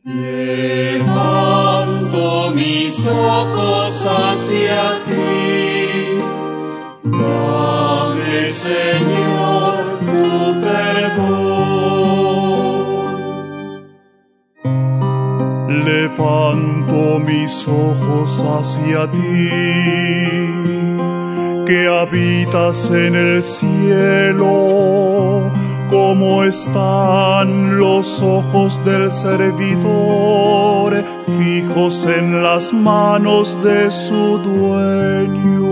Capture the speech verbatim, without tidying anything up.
Levanto mis ojos hacia ti, dame, Señor, tu perdón. Levanto mis ojos hacia ti, que habitas en el cielo. Como están los ojos del servidor fijos en las manos de su dueño.